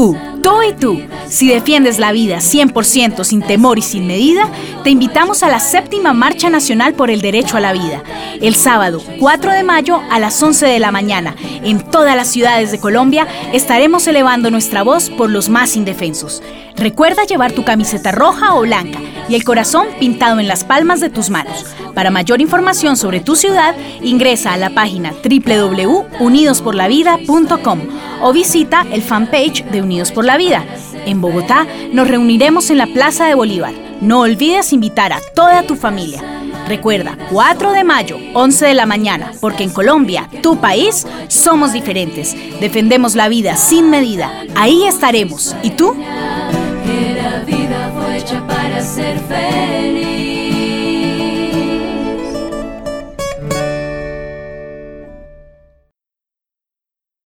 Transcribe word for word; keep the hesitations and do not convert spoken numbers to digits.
Tú, tú y tú, si defiendes la vida cien por ciento sin temor y sin medida, te invitamos a la séptima Marcha Nacional por el Derecho a la Vida. El sábado cuatro de mayo a las once de la mañana, en todas las ciudades de Colombia, estaremos elevando nuestra voz por los más indefensos. Recuerda llevar tu camiseta roja o blanca y el corazón pintado en las palmas de tus manos. Para mayor información sobre tu ciudad, ingresa a la página doble u doble u doble u punto unidos por la vida punto com o visita el fanpage de Unidos por la Vida. En Bogotá nos reuniremos en la Plaza de Bolívar. No olvides invitar a toda tu familia. Recuerda, cuatro de mayo, once de la mañana, porque en Colombia, tu país, somos diferentes. Defendemos la vida sin medida. Ahí estaremos. ¿Y tú? Que la vida fue hecha para ser feliz.